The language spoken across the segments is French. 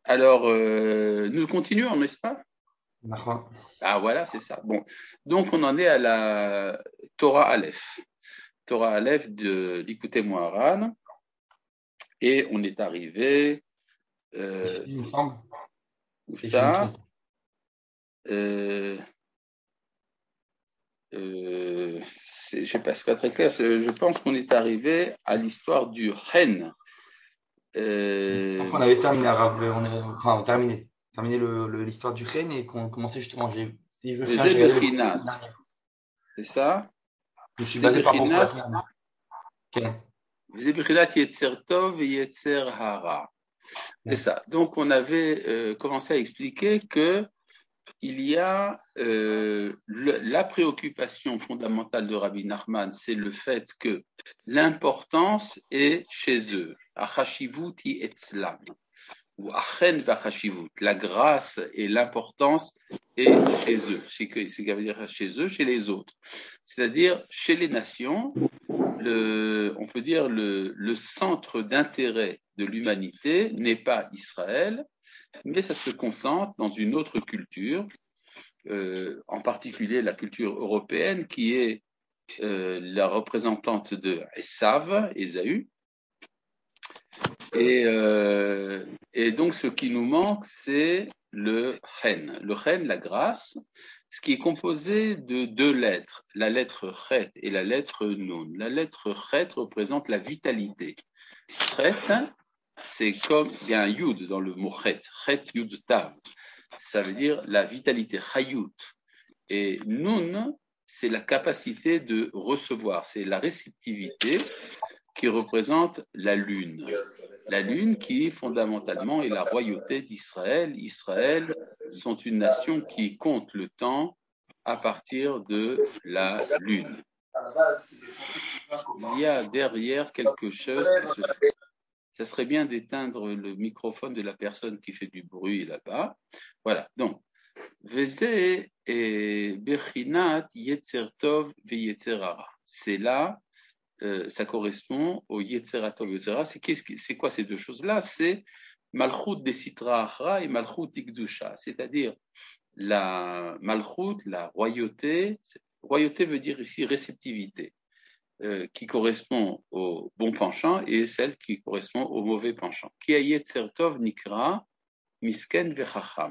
Alors, nous continuons, n'est-ce pas? D'accord. Ah, voilà, c'est ça. Bon, donc on en est à la Torah Aleph. Torah Aleph de l'Ikouté Moharan. Et on est arrivé, Ici, euh, il me semble, où c'est que je me ça? trompe. Euh, je sais pas, c'est pas très clair. Je pense qu'on est arrivé à l'histoire du Ren. Donc, Euh, on avait terminé, Arabe, enfin, terminé l'histoire du Ren et qu'on commençait justement. Si je me souviens, j'ai regardé le cours la Zebechinat, semaine dernière. c'est ça? Je me suis basé par rapport au cours la Zebechinat, semaine dernière. Ok. Zebechinat Yetzer Tov et Yetzer Hara. C'est Ouais. ça. Donc, on avait commencé à expliquer que il y a la préoccupation fondamentale de Rabbi Nachman, c'est le fait que l'importance est chez eux. Achashivuti etzlam, ou achen vachashivut. La grâce et l'importance est chez eux. C'est ce qui veut dire chez eux, chez les autres. C'est-à-dire chez les nations, on peut dire le centre d'intérêt de l'humanité n'est pas Israël, mais ça se concentre dans une autre culture, en particulier la culture européenne, qui est la représentante de Ésaü. Et donc, ce qui nous manque, c'est le chen. Le chen, la grâce, ce qui est composé de deux lettres, la lettre chet et la lettre nun. La lettre chet représente la vitalité. Chet, c'est comme, il y a un yud dans le mot chet, chet yud tav. Ça veut dire la vitalité, chayut. Et nun, c'est la capacité de recevoir, c'est la réceptivité qui représente la lune. La lune qui, fondamentalement, est la royauté d'Israël. Israël sont une nation qui compte le temps à partir de la lune. Il y a derrière quelque chose qui se fait. Ça serait bien d'éteindre le microphone de la personne qui fait du bruit là-bas. Voilà. Donc, Veze et Bechinat Yetzer Tov ve Hara. C'est là, ça correspond au Yetzer Tov Yetzer Hara. C'est quoi ces deux choses-là? C'est Malchut de Sitra Achra et Malchut Ikdusha, c'est-à-dire la Malchut, la royauté. Royauté veut dire ici réceptivité, qui correspond au bon penchant et celle qui correspond au mauvais penchant. Ki a Yetzer Tov Nikra Misken Vechacham.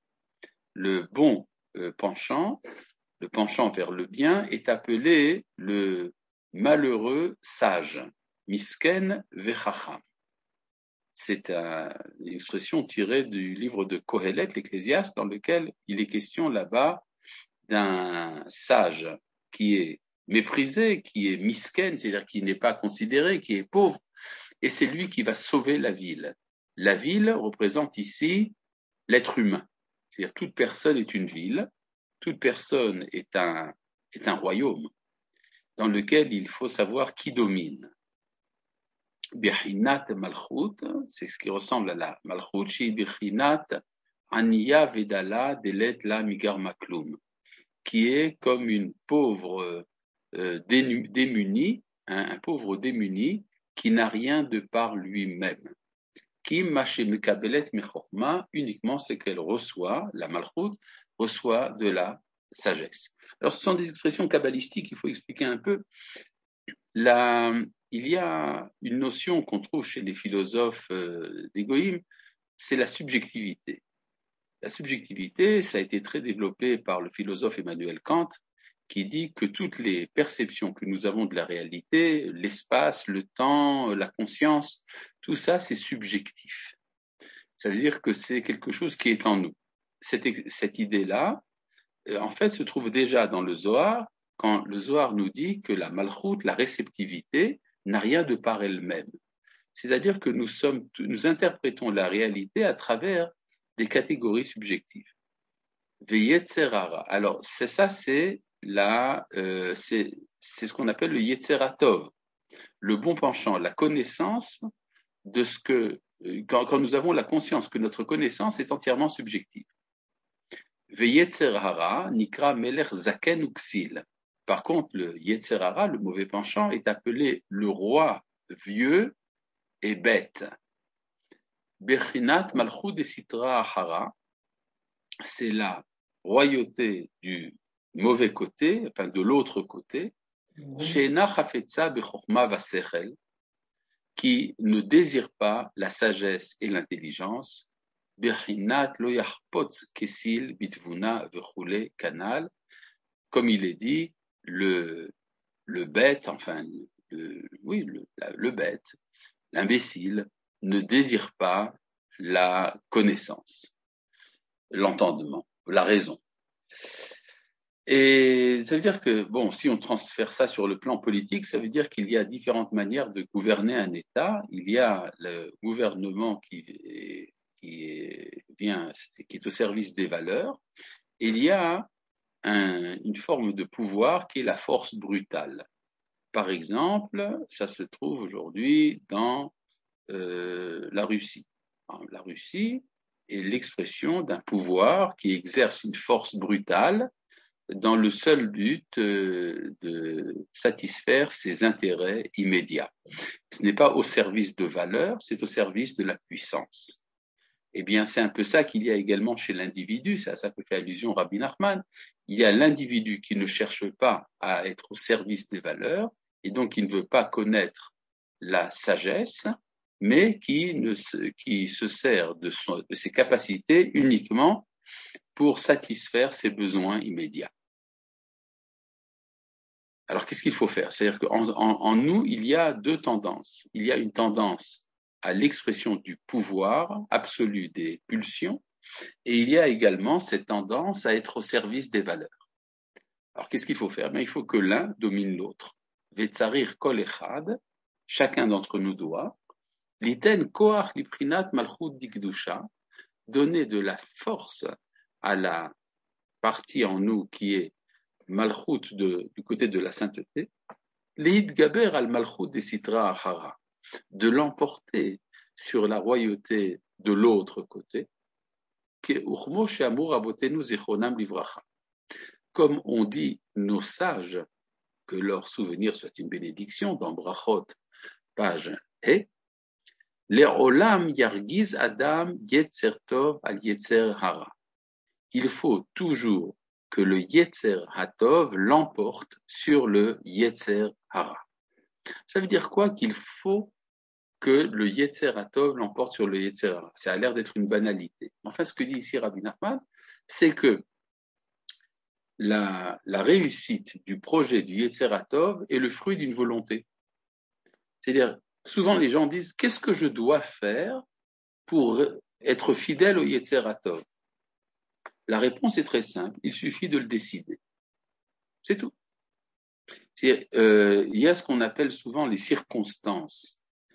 Le bon penchant, le penchant vers le bien, est appelé le malheureux sage, misken vechacham. C'est une expression tirée du livre de Kohelet, l'Ecclésiaste, dans lequel il est question là-bas d'un sage qui est méprisé, qui est misken, c'est-à-dire qui n'est pas considéré, qui est pauvre, et c'est lui qui va sauver la ville. La ville représente ici l'être humain. C'est-à-dire toute personne est une ville, toute personne est un royaume dans lequel il faut savoir qui domine. Birhinat Malchut, c'est ce qui ressemble à la Malchut, chez Birhinat Aniya Vedala Delet La Migar Maklum, qui est comme une pauvre démunie, un pauvre démuni qui n'a rien de par lui-même. Qui mekabelet mechorma, uniquement ce qu'elle reçoit, la malchut, reçoit de la sagesse. Alors, ce sont des expressions kabbalistiques, il faut expliquer un peu. Il y a une notion qu'on trouve chez les philosophes d'Égoïm, c'est la subjectivité. La subjectivité, ça a été très développé par le philosophe Emmanuel Kant, qui dit que toutes les perceptions que nous avons de la réalité, l'espace, le temps, la conscience, tout ça, c'est subjectif. Ça veut dire que c'est quelque chose qui est en nous. Cette idée-là, en fait, se trouve déjà dans le Zohar, quand le Zohar nous dit que la malchoute, la réceptivité, n'a rien de par elle-même. C'est-à-dire que nous interprétons la réalité à travers des catégories subjectives. Veyetzerara. Alors, c'est ça, c'est ce qu'on appelle le Yetzeratov, le bon penchant, la connaissance de ce que, quand nous avons la conscience que notre connaissance est entièrement subjective. Veyetzerara nikra melech zaken uksil. Par contre, le Yetzerara, le mauvais penchant, est appelé le roi vieux et bête. Bechinat Malchut de Sitra Ahara, c'est la royauté du mauvais côté, enfin de l'autre côté, She'ena Chafetza Bechorma Vasechel, qui ne désire pas la sagesse et l'intelligence, Bechinat Lo Yachpotz Kesil Bitvuna Vechule Kanal, comme il est dit, le bête, enfin, le bête, l'imbécile, ne désire pas la connaissance, l'entendement, la raison. Et ça veut dire que, bon, si on transfère ça sur le plan politique, ça veut dire qu'il y a différentes manières de gouverner un État. Il y a le gouvernement qui est au service des valeurs. Et il y a une forme de pouvoir qui est la force brutale. Par exemple, ça se trouve aujourd'hui dans la Russie. Alors, la Russie est l'expression d'un pouvoir qui exerce une force brutale dans le seul but de satisfaire ses intérêts immédiats. Ce n'est pas au service de valeurs, c'est au service de la puissance. Eh bien, c'est un peu ça qu'il y a également chez l'individu, c'est à ça que fait allusion Rabbi Nachman. Il y a l'individu qui ne cherche pas à être au service des valeurs, et donc qui ne veut pas connaître la sagesse, mais qui se sert de ses capacités uniquement pour satisfaire ses besoins immédiats. Alors, qu'est-ce qu'il faut faire? C'est-à-dire qu'en nous, il y a deux tendances. Il y a une tendance à l'expression du pouvoir absolu des pulsions, et il y a également cette tendance à être au service des valeurs. Alors, qu'est-ce qu'il faut faire? Il faut que l'un domine l'autre. Vetzarir kol echad, chacun d'entre nous doit, liten koach liprinat malchut dikdusha, donner de la force à la partie en nous qui est malchut du côté de la sainteté, l'id gaber al malchut de sitra achara, de l'emporter sur la royauté de l'autre côté, comme on dit nos sages, que leur souvenir soit une bénédiction, dans Brachot, page E, les olam yargiz adam yetzer tov al yetzer hara. Il faut toujours que le yetzer hatov l'emporte sur le yetzer hara. Ça veut dire quoi? Qu'il faut que le Yetzer Hatov l'emporte sur le Yetzer Hara. Ça a l'air d'être une banalité. Enfin, ce que dit ici Rabbi Nachman, c'est que la réussite du projet du Yetzer Hatov est le fruit d'une volonté. C'est-à-dire, souvent les gens disent, qu'est-ce que je dois faire pour être fidèle au Yetzer Hatov? La réponse est très simple, il suffit de le décider. C'est tout. Il y a ce qu'on appelle souvent les circonstances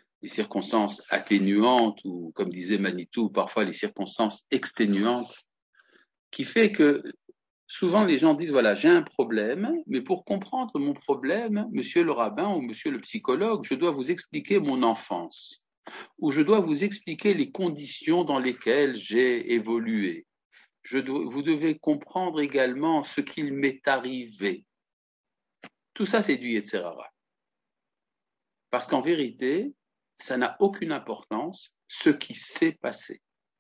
atténuantes, ou comme disait Manitou, parfois les circonstances exténuantes, qui fait que souvent les gens disent, voilà, j'ai un problème, mais pour comprendre mon problème, monsieur le rabbin ou monsieur le psychologue, je dois vous expliquer mon enfance, ou je dois vous expliquer les conditions dans lesquelles j'ai évolué. Vous devez comprendre également ce qu'il m'est arrivé. Tout ça, c'est du Yetzer Hara. Parce qu'en vérité, ça n'a aucune importance ce qui s'est passé.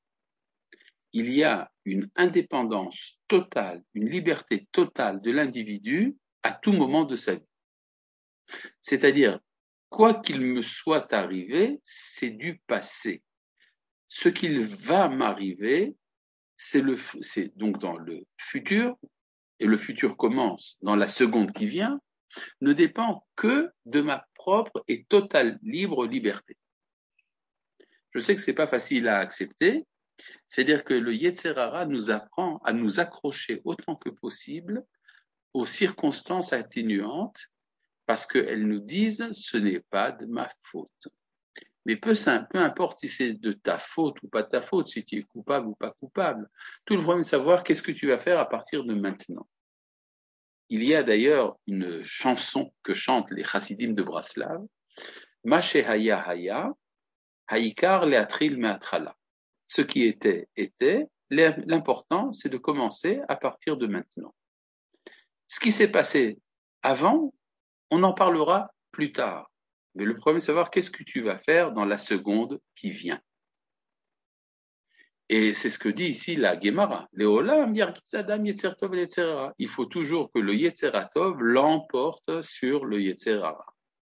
Il y a une indépendance totale, une liberté totale de l'individu à tout moment de sa vie. C'est-à-dire, quoi qu'il me soit arrivé, c'est du passé. Ce qu'il va m'arriver, c'est donc dans le futur, et le futur commence dans la seconde qui vient, ne dépend que de ma propre et totale libre liberté. Je sais que c'est pas facile à accepter, c'est-à-dire que le Yetzer Hara nous apprend à nous accrocher autant que possible aux circonstances atténuantes parce qu'elles nous disent ce n'est pas de ma faute. Mais peu importe si c'est de ta faute ou pas de ta faute, si tu es coupable ou pas coupable, tout le problème est de savoir qu'est-ce que tu vas faire à partir de maintenant. Il y a d'ailleurs une chanson que chantent les chassidim de Braslav, Ma shehaya haya, haikar leatril meatrala. Ce qui était, était, l'important c'est de commencer à partir de maintenant. Ce qui s'est passé avant, on en parlera plus tard. Mais le problème est de savoir qu'est-ce que tu vas faire dans la seconde qui vient. Et c'est ce que dit ici la Gemara. Leolam yargiz adam yetzer tov et yetzer hara. Il faut toujours que le yetzer tov l'emporte sur le yetzer hara.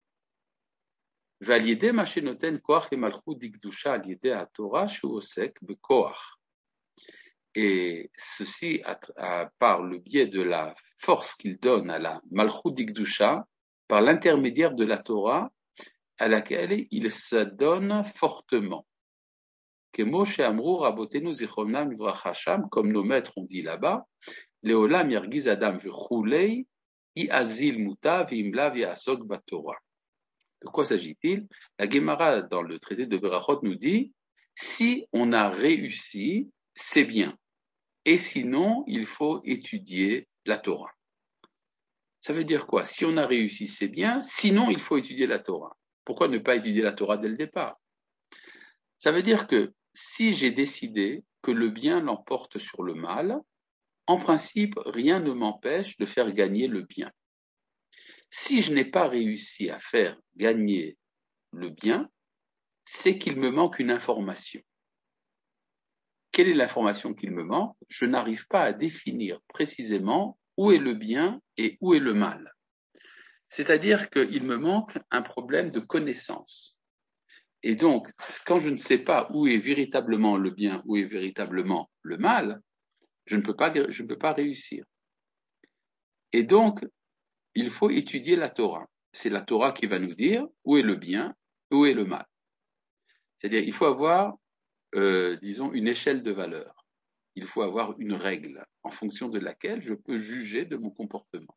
ועל ידי מה שנותן כוח למלכות דקדושה על ידי התורה שהוא עוסק בכוח. Et ceci par le biais de la force qu'il donne à la Malchut Dikdusha, par l'intermédiaire de la Torah, à laquelle il s'adonne fortement. Kemo she'amru rabotenu zichronam livracha sham, comme nos maîtres ont dit là-bas, leolam yargiz adam v'chulei, i'azil muta v'imla v'yasok batorah. De quoi s'agit-il? La Gemara, dans le traité de Berachot, nous dit, si on a réussi, c'est bien. Et sinon, il faut étudier la Torah. Ça veut dire quoi? Si on a réussi, c'est bien. Sinon, il faut étudier la Torah. Pourquoi ne pas étudier la Torah dès le départ? Ça veut dire que si j'ai décidé que le bien l'emporte sur le mal, en principe, rien ne m'empêche de faire gagner le bien. Si je n'ai pas réussi à faire gagner le bien, c'est qu'il me manque une information. Quelle est l'information qu'il me manque? Je n'arrive pas à définir précisément où est le bien et où est le mal. C'est-à-dire qu'il me manque un problème de connaissance. Et donc, quand je ne sais pas où est véritablement le bien, où est véritablement le mal, je ne peux pas réussir. Et donc, il faut étudier la Torah. C'est la Torah qui va nous dire où est le bien, où est le mal. C'est-à-dire, il faut avoir disons, une échelle de valeur. Il faut avoir une règle en fonction de laquelle je peux juger de mon comportement.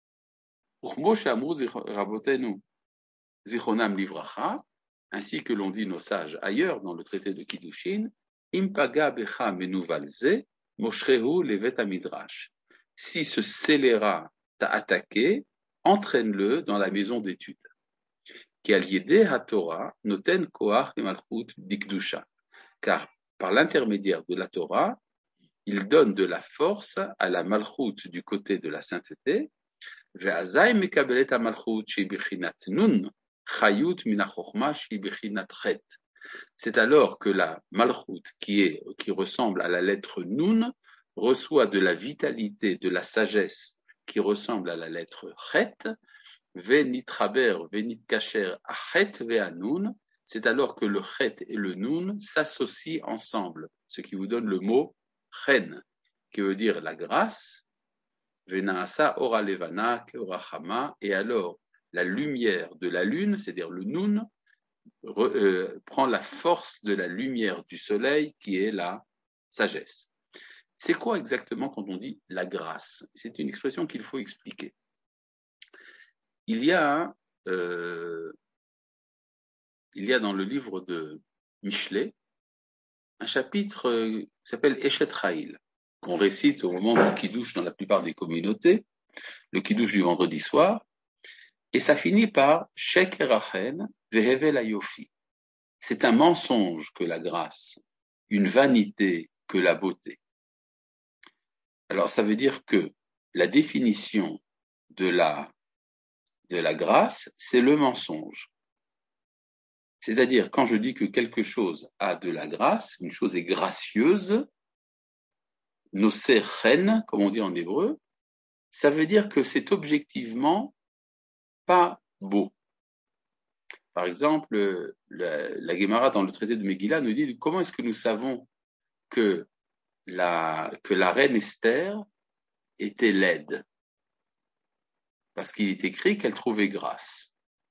Ainsi que l'ont dit nos sages ailleurs dans le traité de Kiddushin, Impaga becha menuvalze, moshrehu levet amidrash. Si ce scélérat t'a attaqué, entraîne-le dans la maison d'études. Ki al yedeh haTorah noten koach lemalchut dikdusha. Car par l'intermédiaire de la Torah, il donne de la force à la malchut du côté de la sainteté. C'est alors que la malchut qui ressemble à la lettre nun reçoit de la vitalité, de la sagesse qui ressemble à la lettre chet. C'est alors que le chet et le nun s'associent ensemble, ce qui vous donne le mot chen, qui veut dire la grâce, venaasa ora levana keorachama, et alors la lumière de la lune, c'est-à-dire le nun, prend la force de la lumière du soleil, qui est la sagesse. C'est quoi exactement quand on dit la grâce? C'est une expression qu'il faut expliquer. Il y a dans le livre de Michelet un chapitre qui s'appelle Eshet Chayil, qu'on récite au moment du Kiddush dans la plupart des communautés, le Kiddush du vendredi soir, et ça finit par Sheker Achen vehevel hayofi. C'est un mensonge que la grâce, une vanité que la beauté. Alors ça veut dire que la définition de la grâce, c'est le mensonge. C'est-à-dire, quand je dis que quelque chose a de la grâce, une chose est gracieuse, noseh chen, comme on dit en hébreu, ça veut dire que c'est objectivement pas beau. Par exemple, la Gemara dans le traité de Megillah nous dit comment est-ce que nous savons que la reine Esther était laide? Parce qu'il est écrit qu'elle trouvait grâce.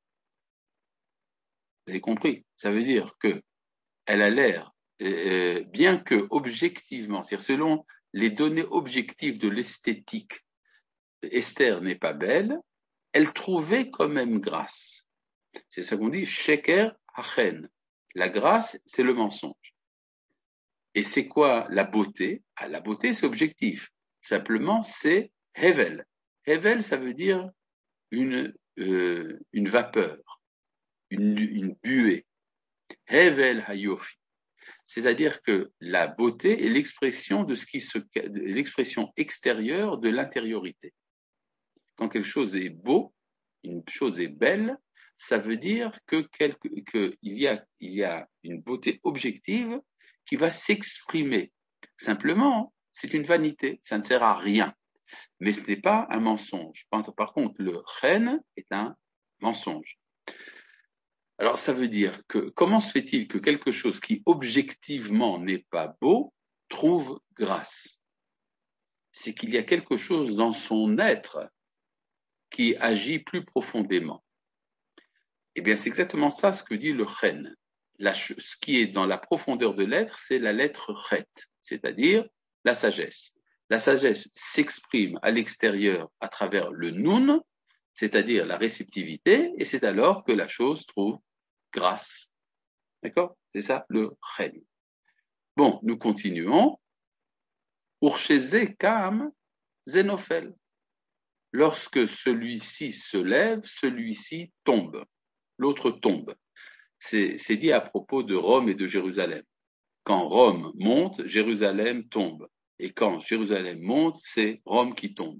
Vous avez compris? Ça veut dire que elle a l'air, bien que objectivement, c'est-à-dire selon les données objectives de l'esthétique, Esther n'est pas belle, elle trouvait quand même grâce. C'est ça qu'on dit sheker hachen. La grâce, c'est le mensonge. Et c'est quoi la beauté? Ah, la beauté, c'est objectif. Simplement, c'est hevel. Hevel, ça veut dire une vapeur, une buée. Hevel hayofi. C'est-à-dire que la beauté est l'expression de l'expression extérieure de l'intériorité. Quand quelque chose est beau, une chose est belle, ça veut dire qu'il y a une beauté objective qui va s'exprimer. Simplement, c'est une vanité, ça ne sert à rien. Mais ce n'est pas un mensonge. Par contre, le chen est un mensonge. Alors ça veut dire que comment se fait-il que quelque chose qui objectivement n'est pas beau trouve grâce? C'est qu'il y a quelque chose dans son être qui agit plus profondément. Eh bien, c'est exactement ça ce que dit le chen. Ce qui est dans la profondeur de l'être, c'est la lettre chet, c'est-à-dire la sagesse. La sagesse s'exprime à l'extérieur à travers le nun, c'est-à-dire la réceptivité, et c'est alors que la chose trouve grâce. D'accord? C'est ça le chen. Bon, nous continuons. Ursheze kam zenofel. Lorsque celui-ci se lève, celui-ci tombe. L'autre tombe. C'est dit à propos de Rome et de Jérusalem. Quand Rome monte, Jérusalem tombe. Et quand Jérusalem monte, c'est Rome qui tombe.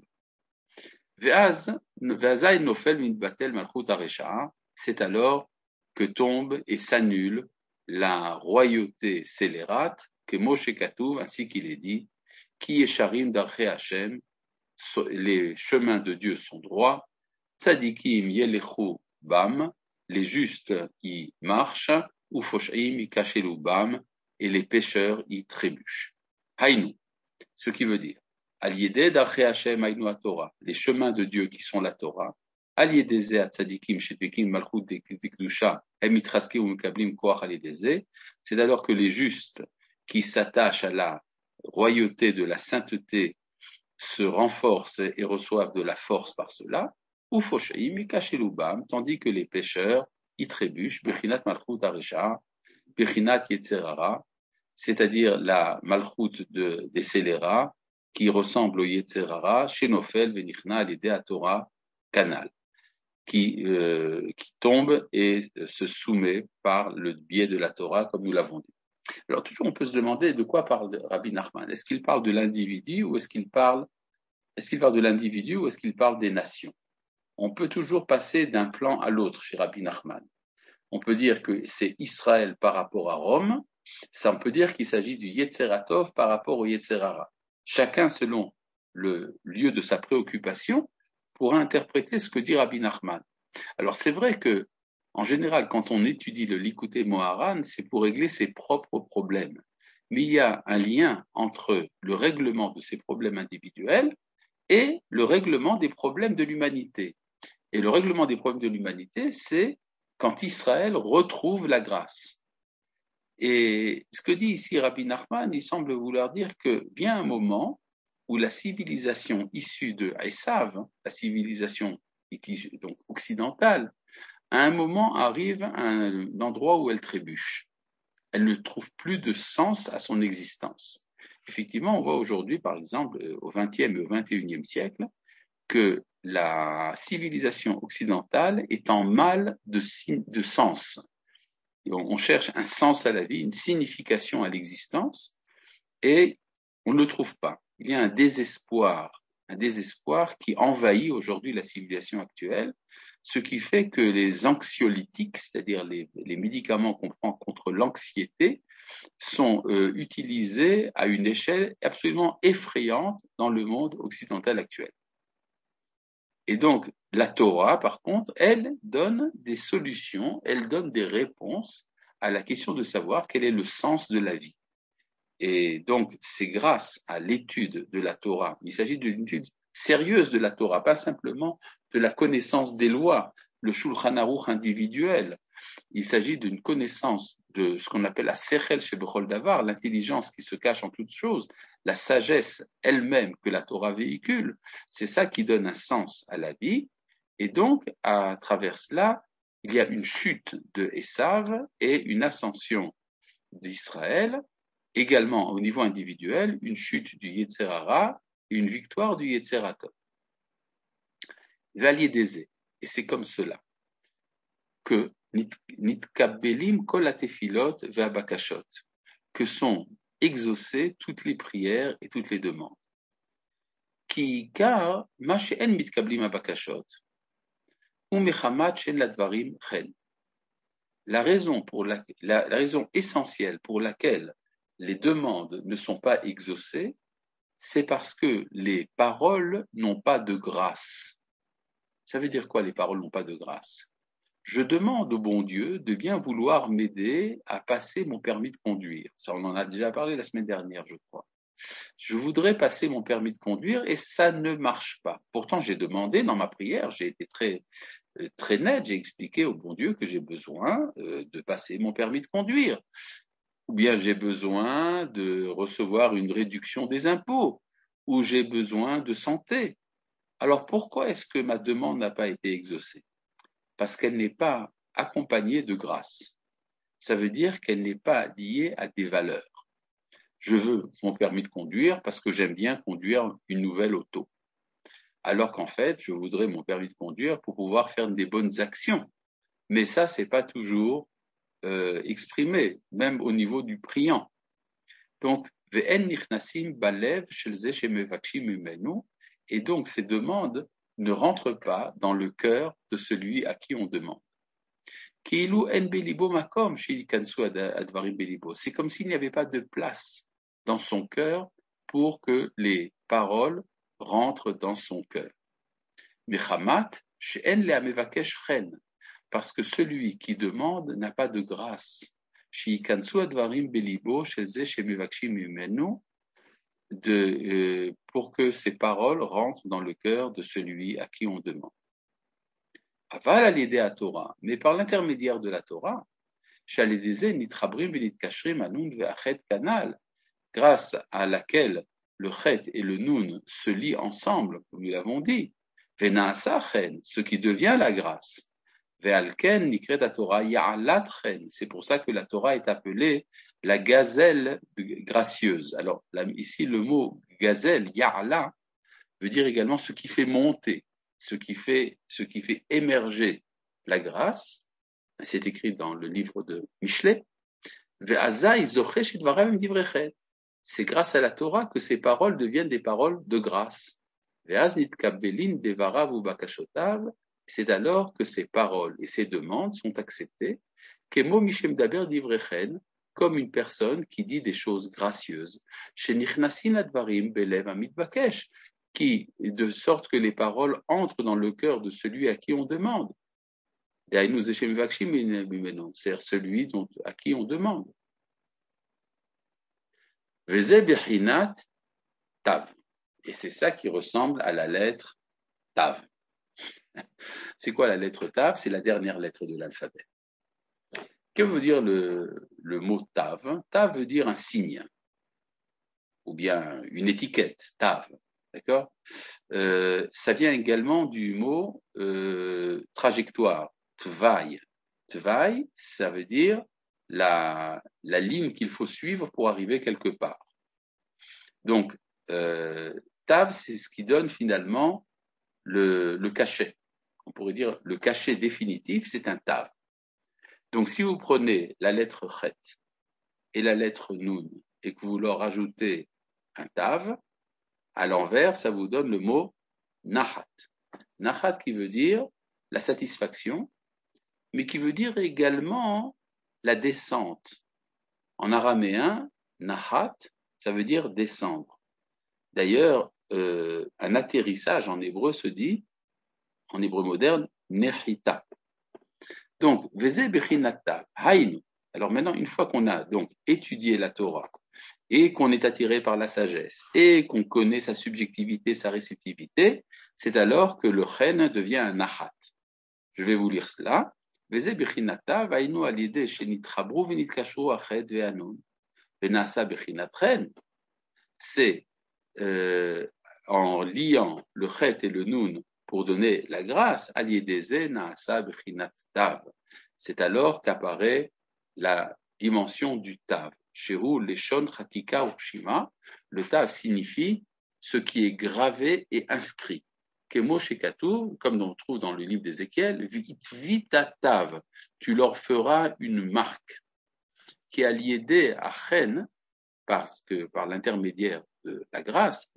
C'est alors que tombe et s'annule la royauté scélérate, que Moshe Katouv, ainsi qu'il est dit, qui est Sharim d'Arche Hashem, les chemins de Dieu sont droits, Tzadikim Yelechu Bam, les justes y marchent, ou Foshaim y Kachelu Bam, et les pécheurs y trébuchent. Haïnou, ce qui veut dire, Aliédé d'Arche Hashem Haïnou à Torah, les chemins de Dieu qui sont la Torah, Aliédézé à Tzadikim Shetekim Malchut Dikdusha, Emitraske ou Mekablim Koach Aliédézé, c'est alors que les justes qui s'attachent à la royauté de la sainteté se renforcent et reçoivent de la force par cela, ou Foshaim y Kachelu Bam, tandis que les pécheurs y trébuchent, Bechinat Malchut Aresha, Bechinat Yetzerara, c'est-à-dire la malchoute des scélérats qui ressemble au Yetzerara, Shenofel, Venichna, l'idée Torah, Canal, qui tombe et se soumet par le biais de la Torah, comme nous l'avons dit. Alors toujours on peut se demander de quoi parle Rabbi Nachman. Est-ce qu'il parle de l'individu ou est-ce qu'il parle de l'individu ou est-ce qu'il parle des nations? On peut toujours passer d'un plan à l'autre chez Rabbi Nachman. On peut dire que c'est Israël par rapport à Rome, ça on peut dire qu'il s'agit du Yetzeratov par rapport au Yetzerara. Chacun selon le lieu de sa préoccupation pourra interpréter ce que dit Rabbi Nachman. Alors c'est vrai que en général, quand on étudie le Likutei Moharan, c'est pour régler ses propres problèmes. Mais il y a un lien entre le règlement de ces problèmes individuels et le règlement des problèmes de l'humanité. Et le règlement des problèmes de l'humanité, c'est quand Israël retrouve la grâce. Et ce que dit ici Rabbi Nachman, il semble vouloir dire que vient un moment où la civilisation issue de Esav, la civilisation donc occidentale, à un moment arrive à un endroit où elle trébuche. Elle ne trouve plus de sens à son existence. Effectivement, on voit aujourd'hui, par exemple, au XXe et au XXIe siècle, que la civilisation occidentale est en mal de sens. On cherche un sens à la vie, une signification à l'existence, et on ne le trouve pas. Il y a un désespoir qui envahit aujourd'hui la civilisation actuelle, ce qui fait que les anxiolytiques, c'est-à-dire les médicaments qu'on prend contre l'anxiété, sont utilisés à une échelle absolument effrayante dans le monde occidental actuel. Et donc, la Torah, par contre, elle donne des solutions, elle donne des réponses à la question de savoir quel est le sens de la vie. Et donc, c'est grâce à l'étude de la Torah, il s'agit d'une étude sérieuse de la Torah, pas simplement de la connaissance des lois, le Shulchan Aruch individuel. Il s'agit d'une connaissance de ce qu'on appelle la Sechel chez Bechol Davar, l'intelligence qui se cache en toutes choses, la sagesse elle-même que la Torah véhicule. C'est ça qui donne un sens à la vie. Et donc, à travers cela, il y a une chute de Esav et une ascension d'Israël, également au niveau individuel, une chute du Yetzerara et une victoire du Yetzerator. Valier d'Ezé. Et c'est comme cela que nitkabelim kol atefilot ve'abakashot, que sont exaucées toutes les prières et toutes les demandes. Ki car ma she'en mitkablim abakashot ou mechamat she'en ladvarim chen. La raison essentielle pour laquelle les demandes ne sont pas exaucées, c'est parce que les paroles n'ont pas de grâce. Ça veut dire quoi, les paroles n'ont pas de grâce? Je demande au bon Dieu de bien vouloir m'aider à passer mon permis de conduire. Ça, on en a déjà parlé la semaine dernière, je crois. Je voudrais passer mon permis de conduire et ça ne marche pas. Pourtant, j'ai demandé dans ma prière, j'ai été très net, j'ai expliqué au bon Dieu que j'ai besoin de passer mon permis de conduire. Ou bien j'ai besoin de recevoir une réduction des impôts, ou j'ai besoin de santé. Alors pourquoi est-ce que ma demande n'a pas été exaucée? Parce qu'elle n'est pas accompagnée de grâce. Ça veut dire qu'elle n'est pas liée à des valeurs. Je veux mon permis de conduire parce que j'aime bien conduire une nouvelle auto. Alors qu'en fait, je voudrais mon permis de conduire pour pouvoir faire des bonnes actions. Mais ça, c'est pas toujours exprimé, même au niveau du priant. Donc, et donc ces demandes ne rentrent pas dans le cœur de celui à qui on demande. C'est comme s'il n'y avait pas de place dans son cœur pour que les paroles rentrent dans son cœur. Parce que celui qui demande n'a pas de grâce. Pour que ces paroles rentrent dans le cœur de celui à qui on demande. Aval à l'idée à Torah, mais par l'intermédiaire de la Torah, grâce à laquelle le chet et le nun se lient ensemble, comme nous l'avons dit, ce qui devient la grâce. C'est pour ça que la Torah est appelée la gazelle gracieuse. Alors ici, le mot gazelle, ya'ala, veut dire également ce qui fait monter, ce qui fait émerger la grâce. C'est écrit dans le livre de Michelet. C'est grâce à la Torah que ces paroles deviennent des paroles de grâce. C'est alors que ces paroles et ces demandes sont acceptées, comme une personne qui dit des choses gracieuses, qui, de sorte que les paroles entrent dans le cœur de celui à qui on demande. C'est-à-dire celui à qui on demande. Et c'est ça qui ressemble à la lettre Tav. C'est quoi la lettre Tav? C'est la dernière lettre de l'alphabet. Que veut dire le mot Tav? Tav veut dire un signe, ou bien une étiquette, Tav. D'accord? Ça vient également du mot trajectoire, Tvaï. Tvaï, ça veut dire la ligne qu'il faut suivre pour arriver quelque part. Donc, Tav, c'est ce qui donne finalement le cachet. On pourrait dire le cachet définitif, c'est un Tav. Donc, si vous prenez la lettre Chet et la lettre Nun et que vous leur ajoutez un Tav, à l'envers, ça vous donne le mot Nahat. Nahat qui veut dire la satisfaction, mais qui veut dire également la descente. En araméen, Nahat, ça veut dire descendre. D'ailleurs, un atterrissage en hébreu se dit, en hébreu moderne, Nechita. Donc, Veze Bechinata, Haïnu. Alors maintenant, une fois qu'on a donc étudié la Torah, et qu'on est attiré par la sagesse, et qu'on connaît sa subjectivité, sa réceptivité, c'est alors que le chen devient un nahat. Je vais vous lire cela. Veze Bechinata, Vainu alide shenitchabru venitkashru achet ve'anun. Venasa Bechinat chen. C'est en liant le chet et le nun pour donner la grâce, c'est alors qu'apparaît la dimension du tav. Shehu leshon chakika ushima, le tav signifie ce qui est gravé et inscrit. Kemo shekatu, comme on trouve dans le livre d'Ézéchiel, vita tav, tu leur feras une marque qui a lié à chen, parce que par l'intermédiaire de la grâce,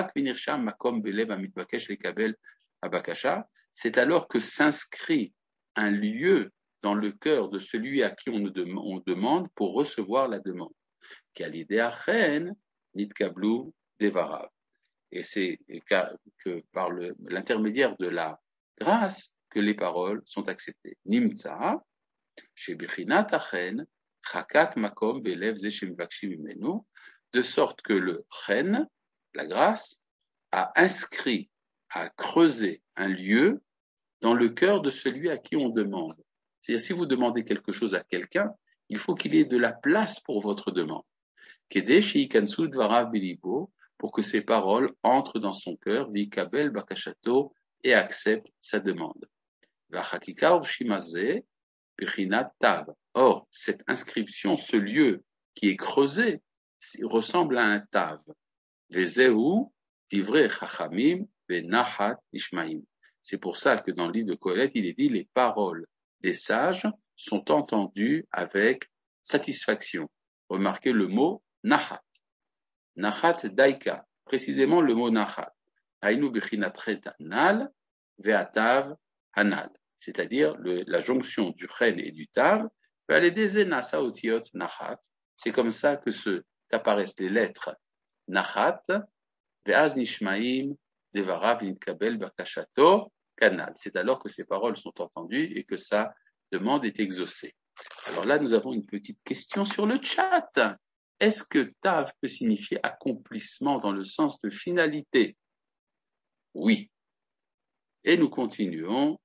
c'est alors que s'inscrit un lieu dans le cœur de celui à qui on demande pour recevoir la demande. qu'alidé achen nitkablu devarav. Et c'est que par l'intermédiaire de la grâce que les paroles sont acceptées. Nimtza, chez Bechinat Achen, Chakak Makom Belev Zeshem Vakshim Imenu, de sorte que le Chen, la grâce, a inscrit, a creusé un lieu dans le cœur de celui à qui on demande. C'est-à-dire, si vous demandez quelque chose à quelqu'un, il faut qu'il y ait de la place pour votre demande. Kede Sheikansu Dvarav Bilibo, pour que ces paroles entrent dans son cœur, Vikabel Bakashato, et accepte sa demande. Vachakika Ushimazeh, Bechinat Tav. Or, cette inscription, ce lieu qui est creusé, ressemble à un Tav. Vezehu, Divrei Chachamim, Venahat Ishmaim. C'est pour ça que dans le livre de Kohelet, il est dit les paroles des sages sont entendues avec satisfaction. Remarquez le mot Nahat. Nahat Daika, précisément le mot Nahat. Hainu Bechinat Anal, Veatav Hanal. C'est-à-dire la jonction du Chen et du Tav, c'est comme ça que apparaissent les lettres Nachat, Ve'az Nishmaim, Devarav Nitkabel Bakashato, Kanal. C'est alors que ces paroles sont entendues et que sa demande est exaucée. Alors là, nous avons une petite question sur le chat. Est-ce que Tav peut signifier accomplissement dans le sens de finalité? Oui. Et nous continuons.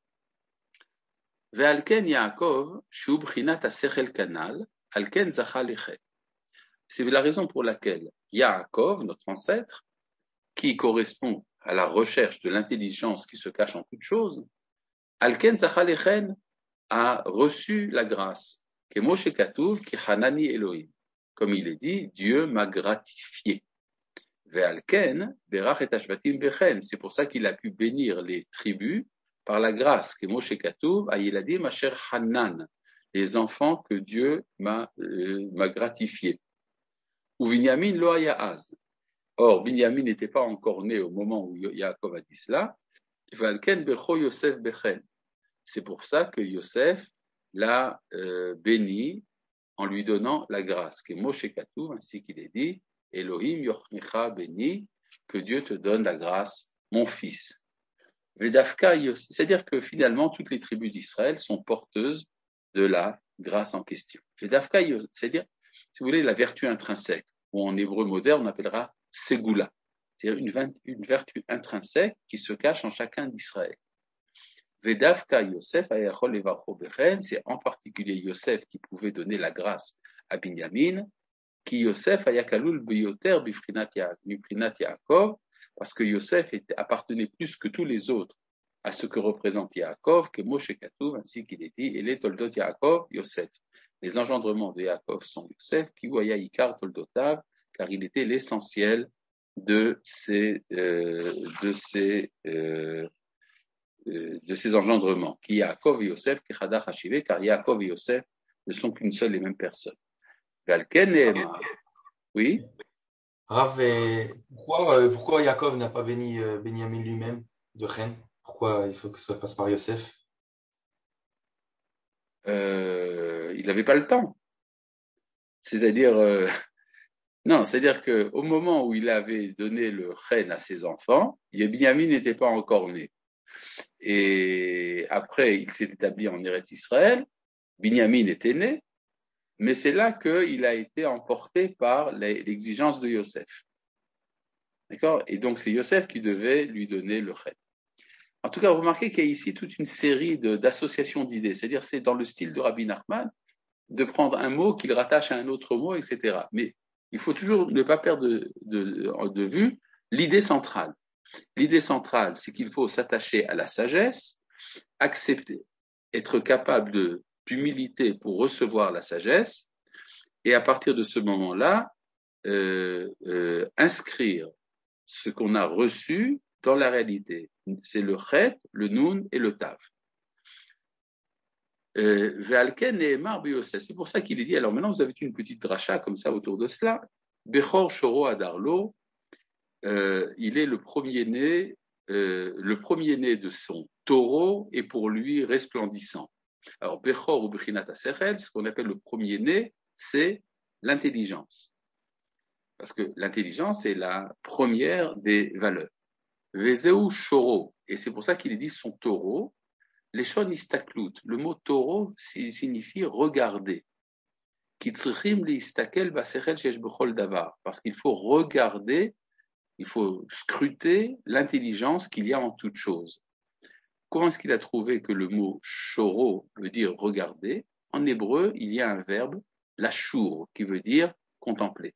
Ve'alken Yaakov, shu b'chinat hasechel kanal, alken zacha lechet. C'est la raison pour laquelle Yaakov, notre ancêtre, qui correspond à la recherche de l'intelligence qui se cache en toute chose, alken zacha lechet a reçu la grâce. Kemo shekatuv ki hanani Elohim. Comme il est dit, Dieu m'a gratifié. Ve'alken berach et hashvatim bechen. C'est pour ça qu'il a pu bénir les tribus par la grâce, que Moshe Katuv, Ayeladim Asher Hanan, les enfants que Dieu m'a gratifiés. Ou Binyamin lo hayaz. Or, Binyamin n'était pas encore né au moment où Yaakov a dit cela. Valken becho Yosef bechen. C'est pour ça que Yosef l'a béni en lui donnant la grâce, que Moshe Katuv, ainsi qu'il est dit, Elohim yochnecha béni, que Dieu te donne la grâce, mon fils. C'est-à-dire que finalement, toutes les tribus d'Israël sont porteuses de la grâce en question. C'est-à-dire, si vous voulez, la vertu intrinsèque, ou en hébreu moderne, on appellera Ségoula, c'est-à-dire une vertu intrinsèque qui se cache en chacun d'Israël. Vedavka Yosef ayachol levarcho bechen, c'est en particulier Yosef qui pouvait donner la grâce à Binyamin, qui Yosef ayakalul beyoter bifrinat Yaakov, parce que Yosef appartenait plus que tous les autres à ce que représente Yaakov, que Moshe Katuv, ainsi qu'il est dit, et les Toldot Yaakov, Yosef. Les engendrements de Yaakov sont Yosef, qui voya Ikar Toldotav, car il était l'essentiel de ces engendrements. Qui Yaakov et Yosef, qui Chadach Hashivé, car Yaakov et Yosef ne sont qu'une seule et même personne. Galken, oui. Rav, pourquoi Yaakov n'a pas béni Benyamin lui-même de Chen? Pourquoi il faut que ça passe par Yosef? Il n'avait pas le temps. C'est-à-dire, non, c'est-à-dire que au moment où il avait donné le Chen à ses enfants, Benyamin n'était pas encore né. Et après, il s'est établi en Eretz Israël. Benyamin était né, mais c'est là qu'il a été emporté par l'exigence de Yosef. D'accord? Et donc, c'est Yosef qui devait lui donner le Chen. En tout cas, vous remarquez qu'il y a ici toute une série d'associations d'idées. C'est-à-dire, c'est dans le style de Rabbi Nachman de prendre un mot qu'il rattache à un autre mot, etc. Mais il faut toujours ne pas perdre de vue l'idée centrale. L'idée centrale, c'est qu'il faut s'attacher à la sagesse, accepter, être capable d'humilité pour recevoir la sagesse, et à partir de ce moment-là, inscrire ce qu'on a reçu dans la réalité. C'est le chet, le nun et le tav. C'est pour ça qu'il est dit, alors maintenant vous avez une petite dracha comme ça autour de cela. Bechor Shoro Adarlo, il est le premier-né de son taureau est pour lui resplendissant. Alors Bechor ou Bechinat Asechel, ce qu'on appelle le premier-né, c'est l'intelligence. Parce que l'intelligence est la première des valeurs. Vezeu shoro, et c'est pour ça qu'il est dit son taureau. Les shon istaklut, le mot taureau signifie regarder. Kitzrichim liistakel basechel sheyesh bechol davar, parce qu'il faut regarder, il faut scruter l'intelligence qu'il y a en toute chose. Comment est-ce qu'il a trouvé que le mot shoro veut dire regarder? En hébreu, il y a un verbe, lashur, qui veut dire contempler.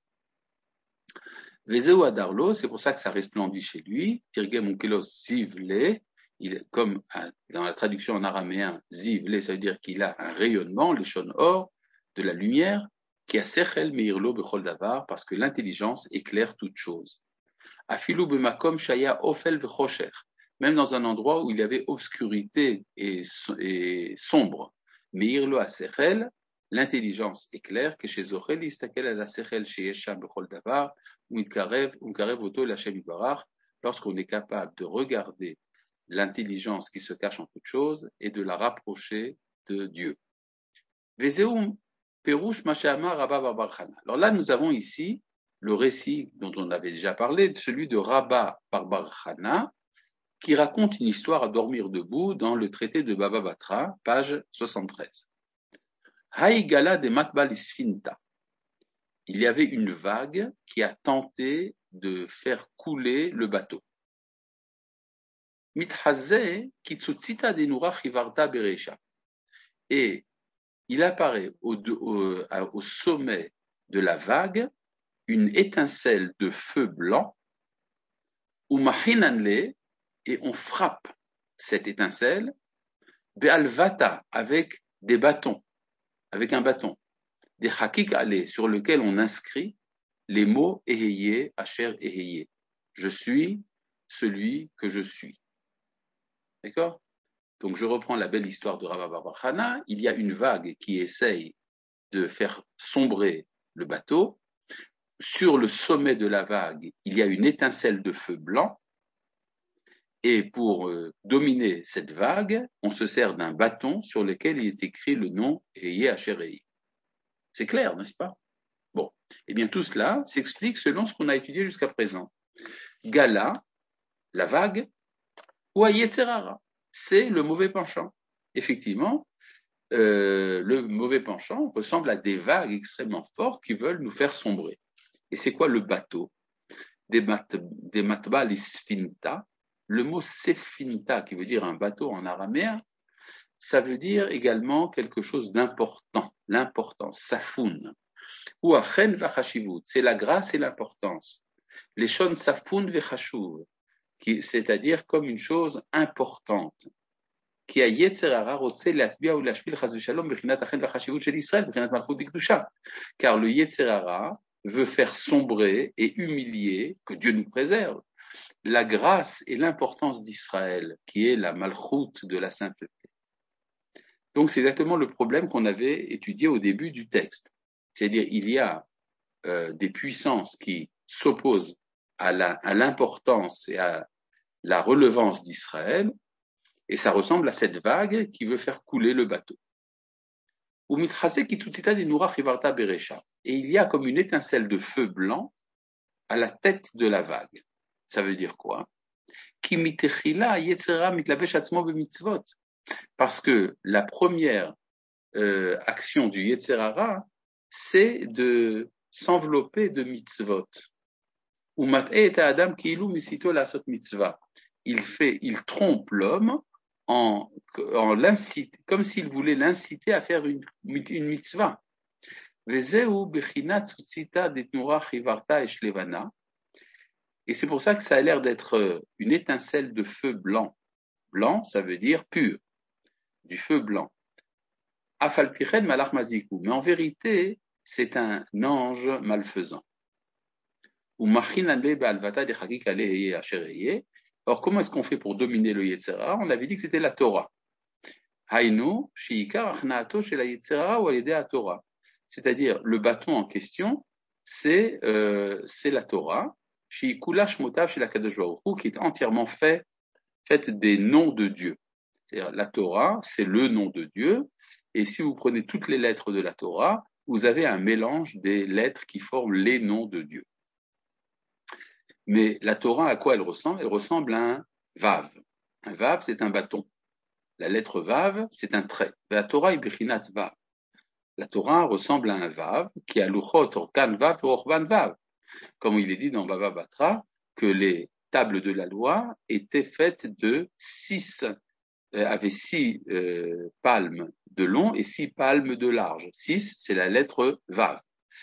Vezeu adarlo, c'est pour ça que ça resplendit chez lui. Tirgem unkelos zivle, comme dans la traduction en araméen, zivle, ça veut dire qu'il a un rayonnement, les shon or, de la lumière, qui a sechel meirlo bechol davar, parce que l'intelligence éclaire toute chose. Afilu bemakom shaya ofel vechosher, même dans un endroit où il y avait obscurité et sombre. Meirlo a sechel, l'intelligence éclaire, que chez Zochel istakel ala sechel sheyesham bechol davar, umkarev oto l'Hashem Yitbarach, lorsqu'on est capable de regarder l'intelligence qui se cache en toute chose et de la rapprocher de Dieu. Vezeum perush mashama Rabba bar Chana. Alors là, nous avons ici le récit dont on avait déjà parlé, celui de Rabba bar Chana, qui raconte une histoire à dormir debout dans le traité de Baba Batra, page 73. Haïgala de matbal isfinta. Il y avait une vague qui a tenté de faire couler le bateau. Mithaze kitsutsita denura chivarta berecha. Et il apparaît au sommet de la vague une étincelle de feu blanc, umahinanle, et on frappe cette étincelle, be'alvata, avec des bâtons, avec un bâton, des hakik ale, sur lequel on inscrit les mots eheye, asher eheye. Je suis celui que je suis. D'accord? Donc je reprends la belle histoire de Rabba bar Chana. Il y a une vague qui essaye de faire sombrer le bateau. Sur le sommet de la vague, il y a une étincelle de feu blanc. Et pour dominer cette vague, on se sert d'un bâton sur lequel il est écrit le nom Eheye Asher Eheye. C'est clair, n'est-ce pas? Bon. Eh bien, tout cela s'explique selon ce qu'on a étudié jusqu'à présent. Gala, la vague, ou Yetzerara, c'est le mauvais penchant. Effectivement, le mauvais penchant ressemble à des vagues extrêmement fortes qui veulent nous faire sombrer. Et c'est quoi le bateau? Des matbal isfinta. Le mot sefinta, qui veut dire un bateau en araméen, ça veut dire également quelque chose d'important, l'importance, safoun. Ou achen vachashivut, c'est la grâce et l'importance. Les shon safoun vechashuv, c'est-à-dire comme une chose importante. Qui a Yetzerara rotse latbia ou lashpil chas v'shalom b'chinat achen vachashivut shel Israël b'chinat malchut b'kedusha. Car le Yetzerara veut faire sombrer et humilier, que Dieu nous préserve, la grâce et l'importance d'Israël, qui est la malchoute de la sainteté. Donc c'est exactement le problème qu'on avait étudié au début du texte. C'est-à-dire il y a des puissances qui s'opposent à l'importance et à la relevance d'Israël, et ça ressemble à cette vague qui veut faire couler le bateau. Et il y a comme une étincelle de feu blanc à la tête de la vague. Ça veut dire quoi? Parce que la première action du Yetzerara, c'est de s'envelopper de mitzvot. Il trompe l'homme en l'incitant, comme s'il voulait l'inciter à faire une mitzvah. Et c'est pour ça que ça a l'air d'être une étincelle de feu blanc. Blanc, ça veut dire pur, du feu blanc. Mais en vérité, c'est un ange malfaisant. Or, comment est-ce qu'on fait pour dominer le Yetzerara? On avait dit que c'était la Torah. C'est-à-dire, le bâton en question, c'est la Torah, qui est entièrement faite des noms de Dieu. C'est-à-dire, la Torah, c'est le nom de Dieu, et si vous prenez toutes les lettres de la Torah, vous avez un mélange des lettres qui forment les noms de Dieu. Mais la Torah, à quoi elle ressemble? Elle ressemble à un vav. Un vav, c'est un bâton. La lettre vav, c'est un trait. La Torah est bechinat vav. La Torah ressemble à un vav qui a luchot orkan vav et orban vav. Comme il est dit dans Bava Batra, que les tables de la loi étaient faites de avaient 6 palmes de long et 6 palmes de large. 6, c'est la lettre vav.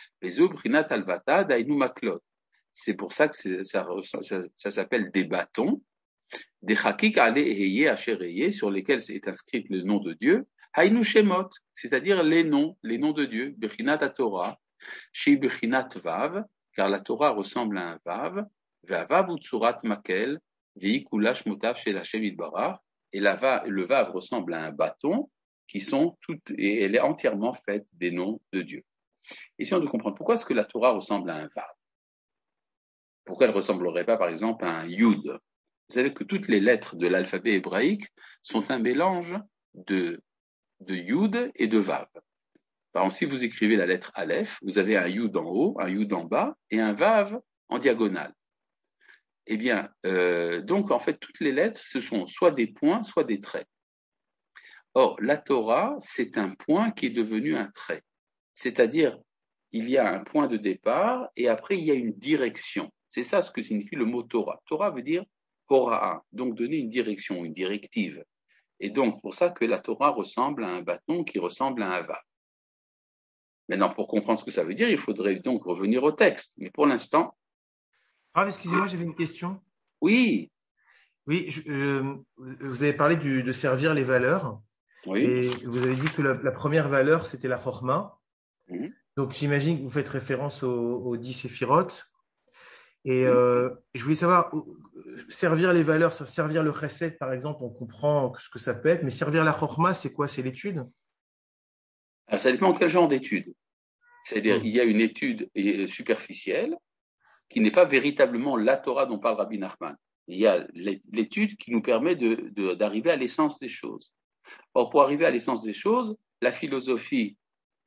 C'est pour ça que ça s'appelle des bâtons, des chakik ale eheye asher sur lesquels est inscrit le nom de Dieu, hainu shemot, c'est-à-dire les noms de Dieu, bechinat Torah, shi bechinat vav, car la Torah ressemble à un vav, ve'avav utsurat makel, ve'ikula shmotav shel Hashem yitbarach, et le vav ressemble à un bâton, et elle est entièrement faite des noms de Dieu. Essayons de comprendre pourquoi est-ce que la Torah ressemble à un vav. Pourquoi elle ne ressemblerait pas, par exemple, à un yud? Vous savez que toutes les lettres de l'alphabet hébraïque sont un mélange de yud et de vav. Par exemple, si vous écrivez la lettre aleph, vous avez un yud en haut, un yud en bas et un vav en diagonale. Eh bien, donc en fait, toutes les lettres, ce sont soit des points, soit des traits. Or, la Torah, c'est un point qui est devenu un trait. C'est-à-dire, il y a un point de départ et après, il y a une direction. C'est ça ce que signifie le mot Torah. Torah veut dire Hora'a, donc donner une direction, une directive. Et donc, pour ça que la Torah ressemble à un bâton qui ressemble à un vav. Maintenant, pour comprendre ce que ça veut dire, il faudrait donc revenir au texte. Mais pour l'instant... Excusez-moi, j'avais une question. Oui. Oui, vous avez parlé de servir les valeurs. Oui. Et vous avez dit que la première valeur, c'était la chorma. Mm-hmm. Donc, j'imagine que vous faites référence aux 10 séphirotes. Et je voulais savoir, servir les valeurs, servir le chesed, par exemple, on comprend ce que ça peut être, mais servir la chorma, c'est quoi? C'est l'étude? Alors, ça dépend quel genre d'étude. C'est-à-dire, il y a une étude superficielle qui n'est pas véritablement la Torah dont parle Rabbi Nachman. Il y a l'étude qui nous permet d'arriver à l'essence des choses. Or, pour arriver à l'essence des choses, la philosophie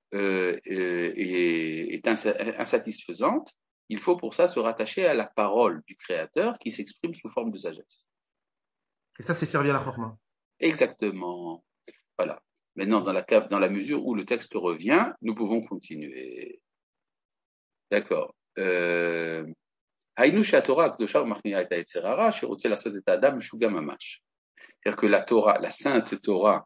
est insatisfaisante. Il faut pour ça se rattacher à la parole du Créateur qui s'exprime sous forme de sagesse. Et ça, c'est servir la chorma. Exactement. Voilà. Maintenant, dans la mesure où le texte revient, nous pouvons continuer. D'accord. C'est-à-dire que la Torah, la sainte Torah,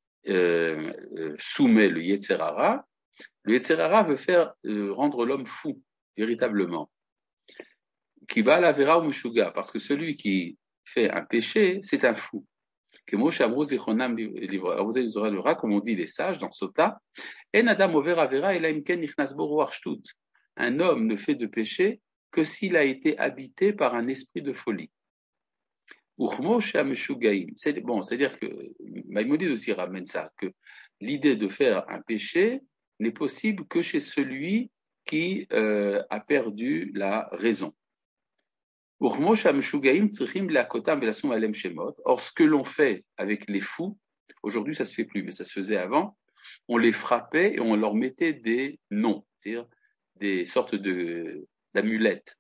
soumet le Yetzer Hara. Le Yetzer Hara veut faire rendre l'homme fou, véritablement. Kiba la vera ou Meshuga, parce que celui qui fait un péché, c'est un fou. Comme on dit les sages dans Sota, un homme ne fait de péché que s'il a été habité par un esprit de folie. C'est-à-dire que Maïmonide aussi ramène ça, que l'idée de faire un péché n'est possible que chez celui qui a perdu la raison. Or, ce que l'on fait avec les fous, aujourd'hui ça se fait plus, mais ça se faisait avant, on les frappait et on leur mettait des noms, c'est-à-dire des sortes d'amulettes.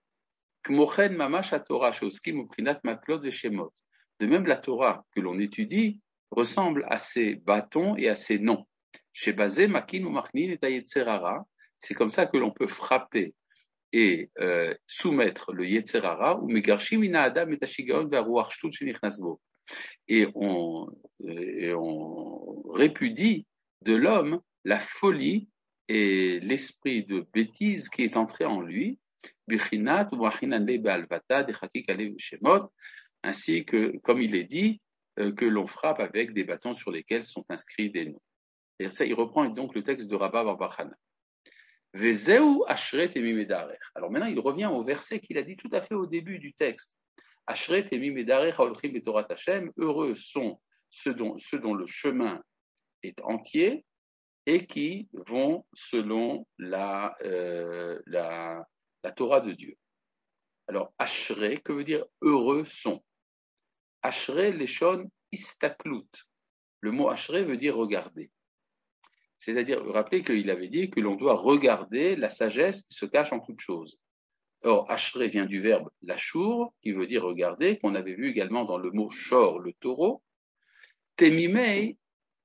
De même, la Torah que l'on étudie ressemble à ces bâtons et à ces noms. C'est comme ça que l'on peut frapper et soumettre le Yetzer Hara ou Megarshim mina Adam et Tashigaon ve'aruach shtut shenichnas bo. Et on répudie de l'homme la folie et l'esprit de bêtise qui est entré en lui, bichinat ou machinan le be'alvata dechakik alev shemot, ainsi que, comme il est dit, que l'on frappe avec des bâtons sur lesquels sont inscrits des noms. Et ça, il reprend donc le texte de Rabba bar bar Chana. Vezeu ashret emimedarech. Alors maintenant, il revient au verset qu'il a dit tout à fait au début du texte. Ashret emimedarech haolchim betorat Hashem. Heureux sont ceux dont le chemin est entier et qui vont selon la Torah de Dieu. Alors, ashret, que veut dire heureux sont? Ashret leshon istaklut. Le mot ashret veut dire regarder. C'est-à-dire, rappelez qu'il avait dit que l'on doit regarder la sagesse qui se cache en toute chose. Or, Ashrei vient du verbe lashur, qui veut dire regarder, qu'on avait vu également dans le mot shor, le taureau. Temimei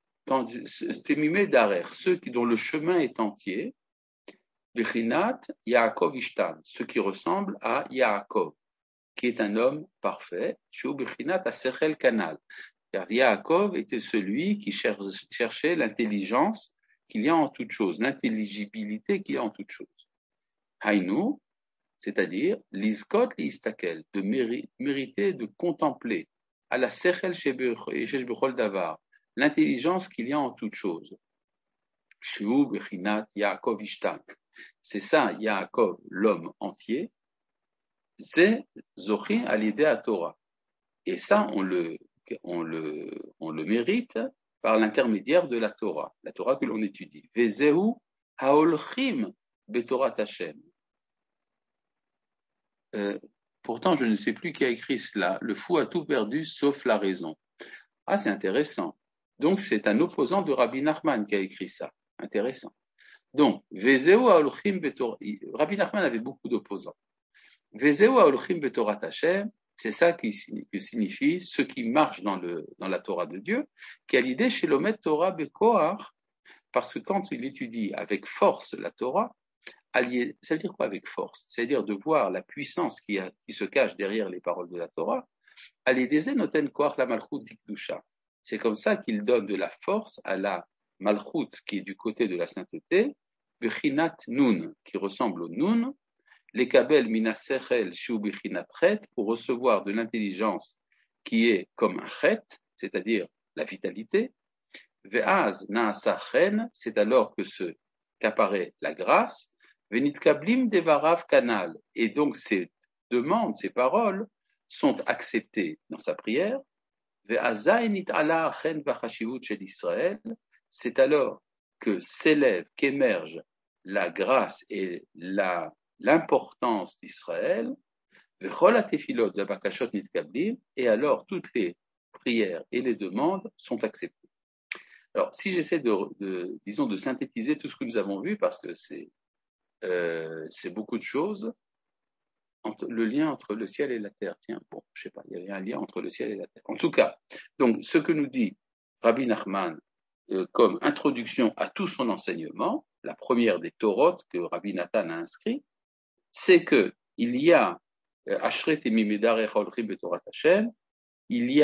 darer, ceux dont le chemin est entier, Bechinat Yaakov Ishtan, ce qui ressemble à Yaakov, qui est un homme parfait, Shu Bechinat Asechel Kanal, car Yaakov était celui qui cherchait l'intelligence qu'il y a en toute chose, l'intelligibilité qu'il y a en toute chose. Hainu, c'est-à-dire lizkot liistakel, de mériter de contempler, à la sechel shesh bechol davar, l'intelligence qu'il y a en toute chose. Shu bechinat Yaakov ishtan. C'est ça, Yaakov, l'homme entier. C'est zochi à l'idée à Torah. Et ça, on le mérite par l'intermédiaire de la Torah que l'on étudie. Vezehu haolchim betorat Hashem. Pourtant, je ne sais plus qui a écrit cela. Le fou a tout perdu sauf la raison. Ah, c'est intéressant. Donc, c'est un opposant de Rabbi Nachman qui a écrit ça. Intéressant. Donc, Vezeu haolchim betorat. Rabbi Nachman avait beaucoup d'opposants. Vezeu haolchim betorat Hashem, c'est ça que signifie ceux qui marchent dans la Torah de Dieu, qui a l'idée chez l'Omet Torah bekoar, parce que quand il étudie avec force la Torah, ça veut dire quoi avec force? C'est-à-dire de voir la puissance qui se cache derrière les paroles de la Torah. Alideze noten koach la malchut dikdusha. C'est comme ça qu'il donne de la force à la malchut qui est du côté de la sainteté, bechinat nun, qui ressemble au nun, les kabel minasechel shu bechinat chet, pour recevoir de l'intelligence qui est comme un chet, c'est-à-dire la vitalité. Ve'az naasa chen, c'est alors qu'apparaît la grâce. Venitkablim devarav kanal, et donc ces demandes, ces paroles sont acceptées dans sa prière. Ve'azay nit'ala chen v'chashivut shel Israël, c'est alors que s'élève, qu'émerge la grâce et l'importance d'Israël. V'chol ha'tefilot v'bakashot nitkablim, et alors toutes les prières et les demandes sont acceptées. Alors, si j'essaie de synthétiser tout ce que nous avons vu, parce que c'est beaucoup de choses, le lien entre le ciel et la terre. Tiens, bon, je sais pas, il y avait un lien entre le ciel et la terre. En tout cas, donc, ce que nous dit Rabbi Nachman comme introduction à tout son enseignement, la première des Torot que Rabbi Nathan a inscrit, c'est que il y a Ashret et Mimedar Echolchim Betorat Hashem, il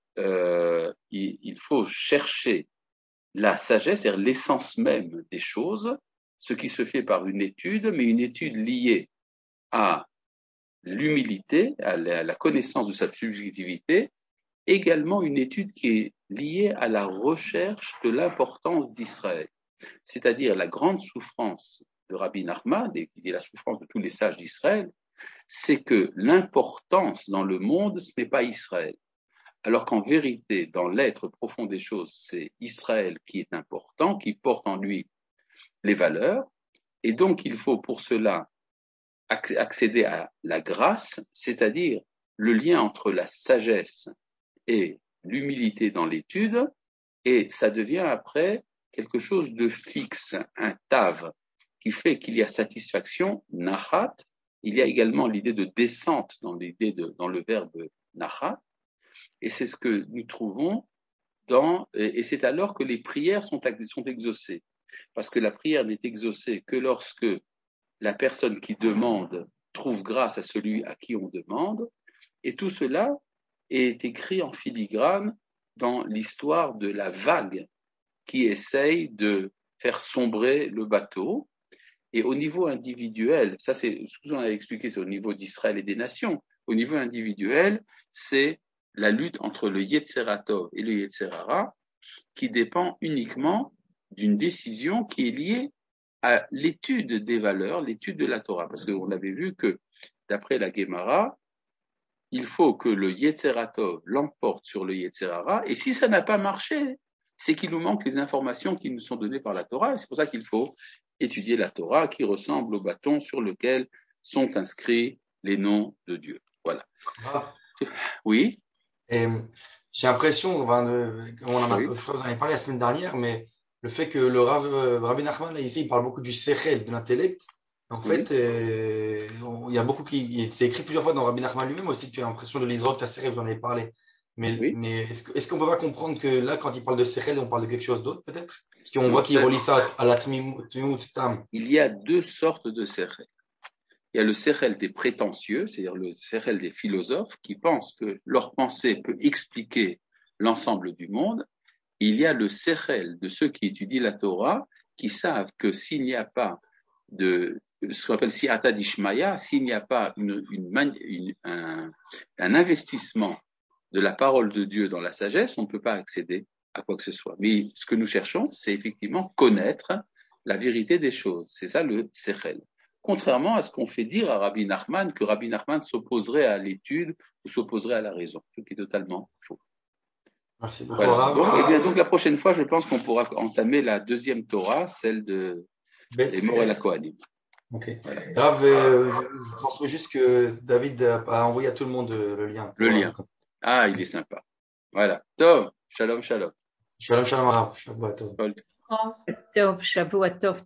faut chercher la sagesse, c'est-à-dire l'essence même des choses, ce qui se fait par une étude, mais une étude liée à l'humilité, à la connaissance de sa subjectivité, également une étude qui est liée à la recherche de l'importance d'Israël, c'est-à-dire la grande souffrance de Rabbi Nachman, et qui dit la souffrance de tous les sages d'Israël, c'est que l'importance dans le monde, ce n'est pas Israël. Alors qu'en vérité, dans l'être profond des choses, c'est Israël qui est important, qui porte en lui les valeurs, et donc il faut pour cela accéder à la grâce, c'est-à-dire le lien entre la sagesse et l'humilité dans l'étude, et ça devient après quelque chose de fixe, un tav, qui fait qu'il y a satisfaction, nachat. Il y a également l'idée de descente dans le verbe nachat, et c'est ce que nous trouvons et c'est alors que les prières sont exaucées. Parce que la prière n'est exaucée que lorsque la personne qui demande trouve grâce à celui à qui on demande, et tout cela est écrit en filigrane dans l'histoire de la vague qui essaye de faire sombrer le bateau. Et au niveau individuel, ça c'est ce que vous en avez expliqué, c'est au niveau d'Israël et des nations. Au niveau individuel, c'est la lutte entre le Yetzeratov et le Yetzerara qui dépend uniquement d'une décision qui est liée à l'étude des valeurs, l'étude de la Torah. Parce qu'on avait vu que, d'après la Gemara, il faut que le Yetzeratov l'emporte sur le Yetzerara, et si ça n'a pas marché, c'est qu'il nous manque les informations qui nous sont données par la Torah, et c'est pour ça qu'il faut étudier la Torah qui ressemble au bâton sur lequel sont inscrits les noms de Dieu. Voilà. Oui. Et j'ai l'impression, je crois que vous en avez parlé la semaine dernière, mais le fait que Rabbi Nachman, là, ici, il parle beaucoup du sechel, de l'intellect. En fait, il y a beaucoup c'est écrit plusieurs fois dans Rabbi Nachman lui-même aussi, tu as l'impression de l'Isroch, ta Seref, j'en ai parlé. Oui. Mais est-ce qu'on peut pas comprendre que là, quand il parle de sechel, on parle de quelque chose d'autre, peut-être? Parce qu'on Non, voit qu'il relie ça à la Tmimut Tam. il y a deux sortes de sechel. Il y a le sechel des prétentieux, c'est-à-dire le sechel des philosophes qui pensent que leur pensée peut expliquer l'ensemble du monde. Il y a le sechel de ceux qui étudient la Torah, qui savent que s'il n'y a pas de ce qu'on appelle siata d'Ishmaya, s'il n'y a pas un investissement de la parole de Dieu dans la sagesse, on ne peut pas accéder à quoi que ce soit. Mais ce que nous cherchons, c'est effectivement connaître la vérité des choses. C'est ça le sechel. Contrairement à ce qu'on fait dire à Rabbi Nachman, que Rabbi Nachman s'opposerait à l'étude ou s'opposerait à la raison, ce qui est totalement faux. Merci beaucoup, Voilà. Rav. Donc la prochaine fois, je pense qu'on pourra entamer la deuxième Torah, celle des morts et la Kohanim. Ok. Voilà. Rav, je transmets juste que David a envoyé à tout le monde le lien. Le lien. Ah, il est sympa. Voilà. Tov, shalom, shalom. Shalom, shalom, Rav. Shavua tov. Tov, Shavua tov.